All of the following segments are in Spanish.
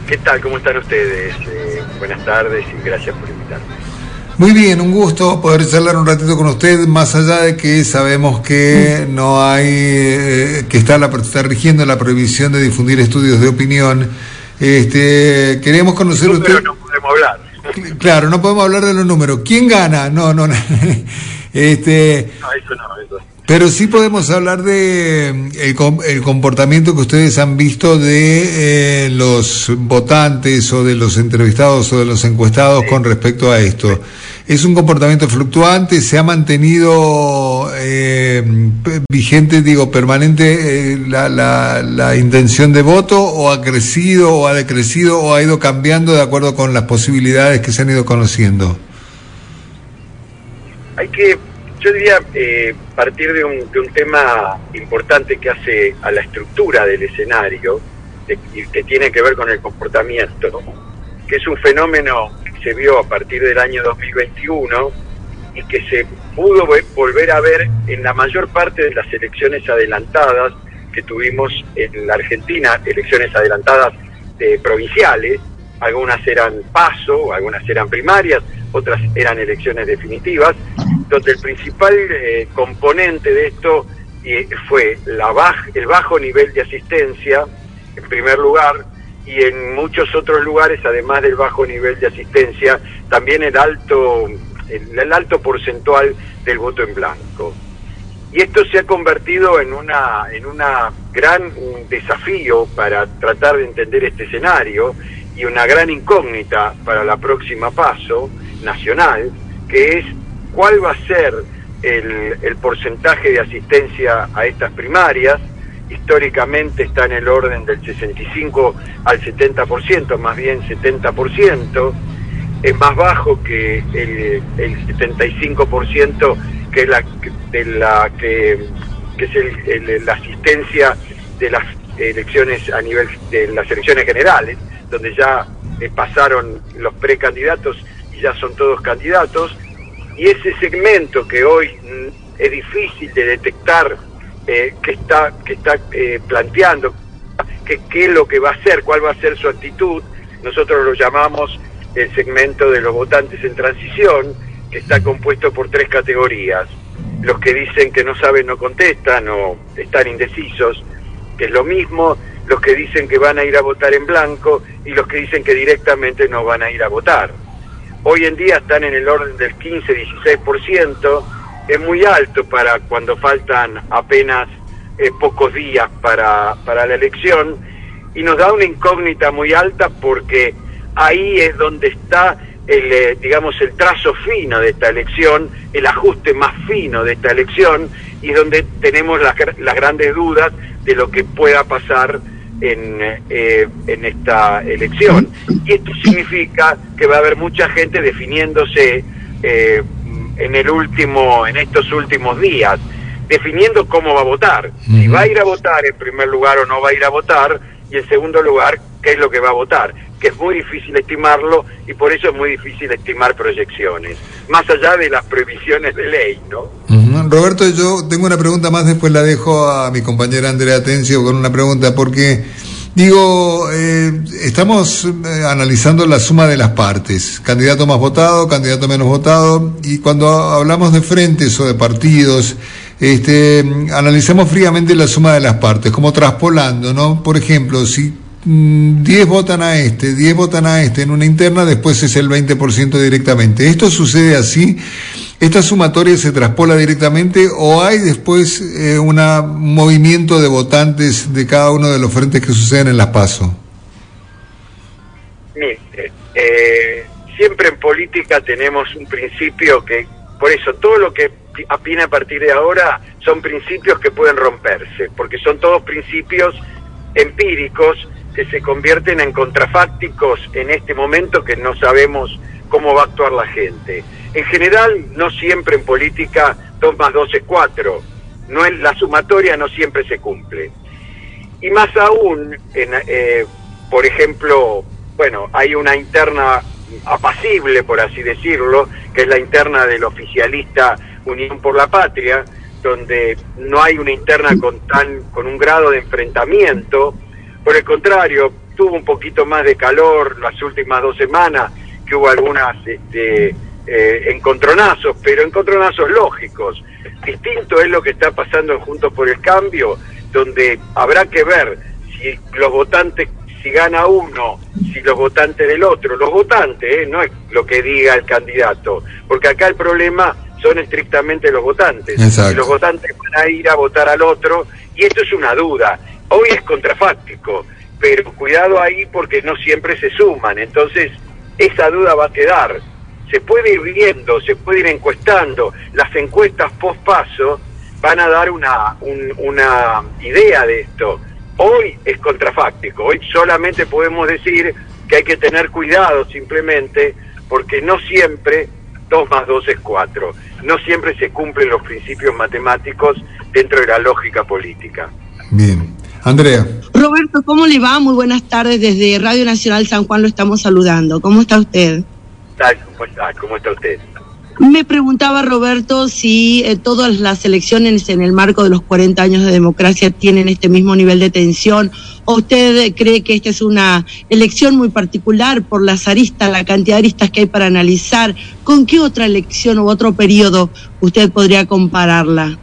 ¿Qué tal? ¿Cómo están ustedes? Buenas tardes y gracias por invitarme. Muy bien, un gusto poder charlar un ratito con usted, más allá de que sabemos que no hay, que está rigiendo la prohibición de difundir estudios de opinión. Queremos conocer Pero usted. no podemos hablar. Claro, no podemos hablar de los números. ¿Quién gana? No. No, eso no, eso. Pero sí podemos hablar de el comportamiento que ustedes han visto de los votantes o de los entrevistados o de los encuestados con respecto a esto. ¿Es un comportamiento fluctuante? ¿Se ha mantenido vigente, permanente la intención de voto, o ha crecido o ha decrecido o ha ido cambiando de acuerdo con las posibilidades que se han ido conociendo? Yo diría, partir de un tema importante que hace a la estructura del escenario, y que tiene que ver con el comportamiento, que es un fenómeno que se vio a partir del año 2021 y que se pudo volver a ver en la mayor parte de las elecciones adelantadas que tuvimos en la Argentina, elecciones adelantadas provinciales. Algunas eran PASO, algunas eran primarias, otras eran elecciones definitivas, donde el principal componente de esto fue el bajo nivel de asistencia, en primer lugar, y en muchos otros lugares, además del bajo nivel de asistencia, también el alto porcentual del voto en blanco. Y esto se ha convertido en un gran desafío para tratar de entender este escenario, y una gran incógnita para la próxima PASO nacional, que es cuál va a ser el porcentaje de asistencia a estas primarias. Históricamente está en el orden del 65 al 70%, más bien 70%, es más bajo que el 75% que es la asistencia de las elecciones a nivel de las elecciones generales, donde ya pasaron los precandidatos y ya son todos candidatos. Y ese segmento que hoy es difícil de detectar, que está planteando qué es lo que va a hacer, cuál va a ser su actitud, nosotros lo llamamos el segmento de los votantes en transición, que está compuesto por 3 categorías: los que dicen que no saben, no contestan o están indecisos, que es lo mismo, los que dicen que van a ir a votar en blanco y los que dicen que directamente no van a ir a votar. Hoy en día están en el orden del 15-16%, es muy alto para cuando faltan apenas pocos días para la elección, y nos da una incógnita muy alta, porque ahí es donde está el trazo fino de esta elección, el ajuste más fino de esta elección, y donde tenemos las grandes dudas de lo que pueda pasar en esta elección. Y esto significa que va a haber mucha gente definiéndose en estos últimos días, definiendo cómo va a votar, si va a ir a votar en primer lugar o no va a ir a votar, y en segundo lugar, qué es lo que va a votar, que es muy difícil estimarlo, y por eso es muy difícil estimar proyecciones, más allá de las previsiones de ley, ¿no? Roberto, yo tengo una pregunta más, después la dejo a mi compañera Andrea Atencio con una pregunta, porque estamos analizando la suma de las partes, candidato más votado, candidato menos votado, y cuando hablamos de frentes o de partidos, analizamos fríamente la suma de las partes, como traspolando, ¿no? Por ejemplo, si 10 votan a 10 votan a en una interna, después es el 20% directamente. ¿Esto sucede así? ¿Esta sumatoria se traspola directamente o hay después un movimiento de votantes de cada uno de los frentes que suceden en las PASO? Mire, siempre en política tenemos un principio que, por eso todo lo que viene a partir de ahora son principios que pueden romperse, porque son todos principios empíricos que se convierten en contrafácticos en este momento, que no sabemos cómo va a actuar la gente. En general, no siempre en política 2 más 2 es 4, la sumatoria no siempre se cumple. Y más aún, por ejemplo, hay una interna apacible, por así decirlo, que es la interna del oficialista Unión por la Patria, donde no hay una interna con un grado de enfrentamiento. Por el contrario, tuvo un poquito más de calor las últimas 2 semanas, que hubo algunas encontronazos, pero encontronazos lógicos. Distinto es lo que está pasando en Juntos por el Cambio, donde habrá que ver si los votantes, si gana uno, si los votantes del otro, los votantes, no es lo que diga el candidato, porque acá el problema son estrictamente los votantes. Exacto. Y los votantes van a ir a votar al otro, y esto es una duda. Hoy es contrafáctico, pero cuidado ahí porque no siempre se suman, entonces esa duda va a quedar. Se puede ir viendo, se puede ir encuestando. Las encuestas post-paso van a dar una idea de esto. Hoy es contrafáctico, hoy solamente podemos decir que hay que tener cuidado simplemente porque no siempre 2 más 2 es 4. No siempre se cumplen los principios matemáticos dentro de la lógica política. Bien. Andrea. Roberto, ¿cómo le va? Muy buenas tardes, desde Radio Nacional San Juan lo estamos saludando. ¿Cómo está usted? ¿Cómo está usted? Me preguntaba, Roberto, si todas las elecciones en el marco de los 40 años de democracia tienen este mismo nivel de tensión, o usted cree que esta es una elección muy particular por las aristas, la cantidad de aristas que hay para analizar. ¿Con qué otra elección u otro periodo usted podría compararla?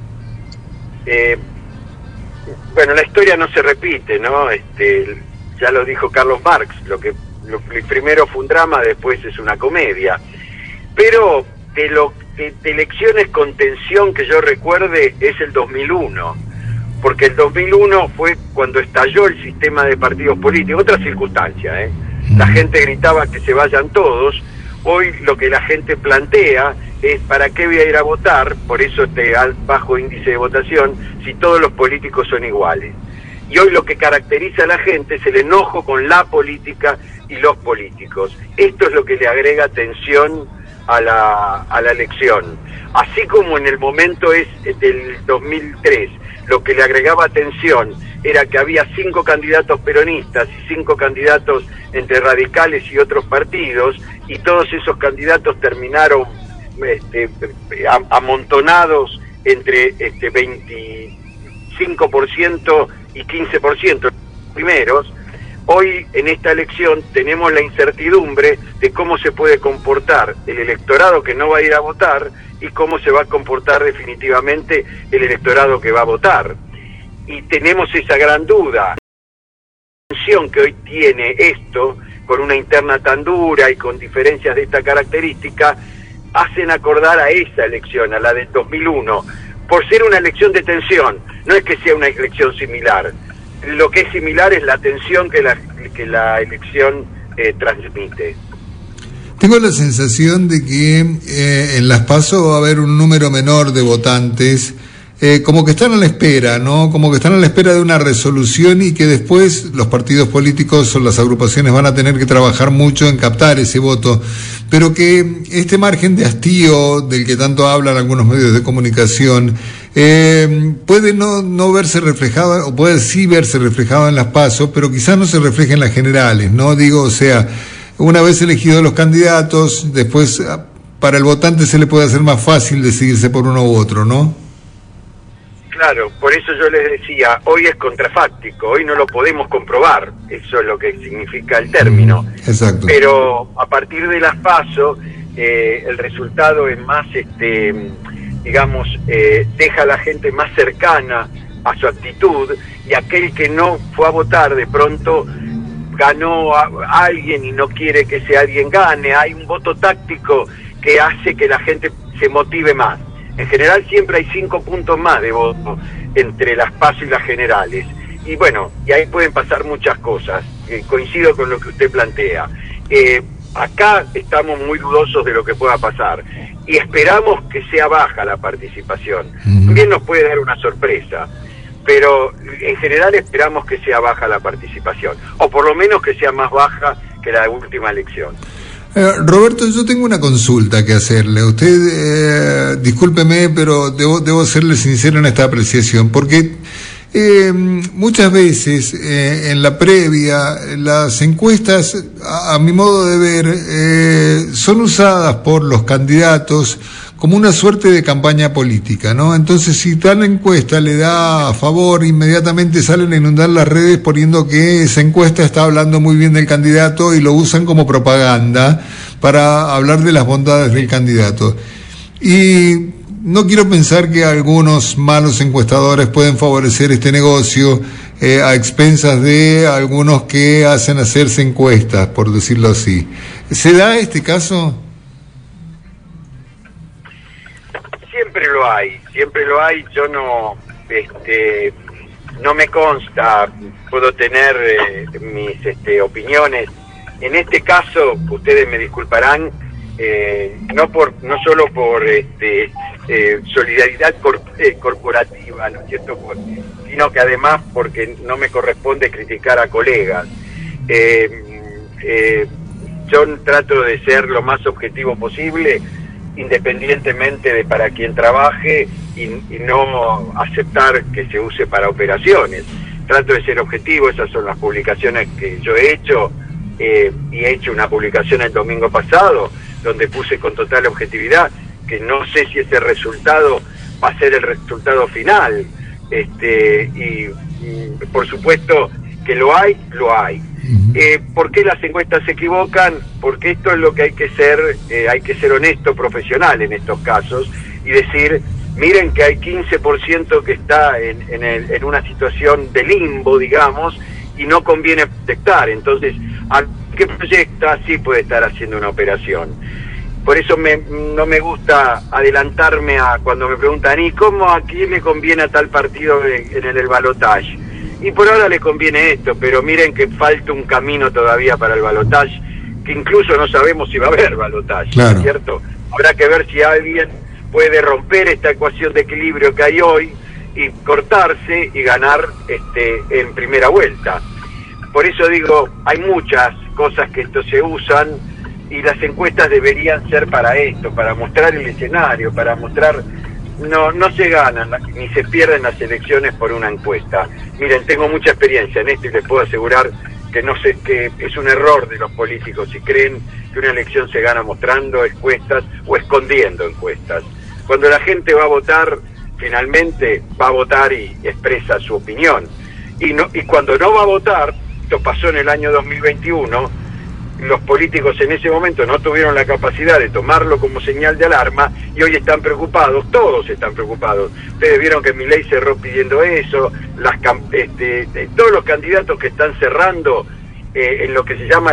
Bueno, la historia no se repite, ¿no? Ya lo dijo Carlos Marx, lo primero fue un drama, después es una comedia. Pero de elecciones con tensión que yo recuerde es el 2001, porque el 2001 fue cuando estalló el sistema de partidos políticos, otra circunstancia, ¿eh? La gente gritaba que se vayan todos. Hoy lo que la gente plantea es ¿para qué voy a ir a votar? Por eso bajo índice de votación, si todos los políticos son iguales. Y hoy lo que caracteriza a la gente es el enojo con la política y los políticos. Esto es lo que le agrega tensión a la elección. Así como en el momento del 2003, lo que le agregaba tensión era que había 5 candidatos peronistas y 5 candidatos entre radicales y otros partidos, y todos esos candidatos terminaron amontonados entre 25% y 15% primeros. Hoy en esta elección tenemos la incertidumbre de cómo se puede comportar el electorado que no va a ir a votar y cómo se va a comportar definitivamente el electorado que va a votar. Y tenemos esa gran duda. La tensión que hoy tiene esto, con una interna tan dura y con diferencias de esta característica, hacen acordar a esa elección, a la del 2001, por ser una elección de tensión. No es que sea una elección similar. Lo que es similar es la tensión que la elección transmite. Tengo la sensación de que en las PASO va a haber un número menor de votantes, como que están a la espera, ¿no? Como que están a la espera de una resolución y que después los partidos políticos o las agrupaciones van a tener que trabajar mucho en captar ese voto, pero que este margen de hastío del que tanto hablan algunos medios de comunicación puede no verse reflejado, o puede sí verse reflejado en las PASO, pero quizás no se refleje en las generales, ¿no? Digo, o sea, una vez elegidos los candidatos, después para el votante se le puede hacer más fácil decidirse por uno u otro, ¿no? Claro, por eso yo les decía, hoy es contrafáctico, hoy no lo podemos comprobar, eso es lo que significa el término. Exacto. Pero a partir de las PASO, el resultado es más, digamos, deja a la gente más cercana a su actitud, y aquel que no fue a votar de pronto ganó a alguien y no quiere que ese alguien gane. Hay un voto táctico que hace que la gente se motive más. En general siempre hay 5 puntos más de voto entre las PASO y las generales. Y bueno, y ahí pueden pasar muchas cosas. Coincido con lo que usted plantea. Acá estamos muy dudosos de lo que pueda pasar. Y esperamos que sea baja la participación. También nos puede dar una sorpresa. Pero en general esperamos que sea baja la participación. O por lo menos que sea más baja que la última elección. Roberto, yo tengo una consulta que hacerle. Usted, discúlpeme, pero debo serle sincero en esta apreciación, porque muchas veces en la previa las encuestas, a mi modo de ver, son usadas por los candidatos como una suerte de campaña política, ¿no? Entonces, si tal encuesta le da a favor, inmediatamente salen a inundar las redes poniendo que esa encuesta está hablando muy bien del candidato y lo usan como propaganda para hablar de las bondades del candidato. Y no quiero pensar que algunos malos encuestadores pueden favorecer este negocio a expensas de algunos que hacen hacerse encuestas, por decirlo así. ¿Se da este caso? Siempre lo hay, yo no me consta, puedo tener mis opiniones. En este caso, ustedes me disculparán, no solo por solidaridad corporativa, ¿no es cierto?, sino que además porque no me corresponde criticar a colegas. Yo trato de ser lo más objetivo posible, independientemente de para quien trabaje, y no aceptar que se use para operaciones. Trato de ser objetivo, esas son las publicaciones que yo he hecho, y he hecho una publicación el domingo pasado, donde puse con total objetividad que no sé si ese resultado va a ser el resultado final, y por supuesto que lo hay. ¿Por qué las encuestas se equivocan? Porque esto es lo que hay que ser honesto, profesional en estos casos, y decir, miren que hay 15% que está en una situación de limbo, digamos, y no conviene proyectar. Entonces, al que proyecta sí puede estar haciendo una operación. Por eso no me gusta adelantarme a cuando me preguntan, ¿y cómo a quién le conviene a tal partido en el balotaje? Y por ahora le conviene esto, pero miren que falta un camino todavía para el balotaje, que incluso no sabemos si va a haber balotaje, claro. ¿Cierto? Habrá que ver si alguien puede romper esta ecuación de equilibrio que hay hoy y cortarse y ganar en primera vuelta. Por eso digo, hay muchas cosas que esto se usan, y las encuestas deberían ser para esto, para mostrar el escenario, para mostrar... No se ganan ni se pierden las elecciones por una encuesta. Miren, tengo mucha experiencia en esto y les puedo asegurar que es un error de los políticos si creen que una elección se gana mostrando encuestas o escondiendo encuestas. Cuando la gente va a votar, finalmente va a votar y expresa su opinión. Y cuando no va a votar, esto pasó en el año 2021, los políticos en ese momento no tuvieron la capacidad de tomarlo como señal de alarma, y hoy están preocupados, todos están preocupados. Ustedes vieron que Milei cerró pidiendo eso, todos los candidatos que están cerrando en lo que se llama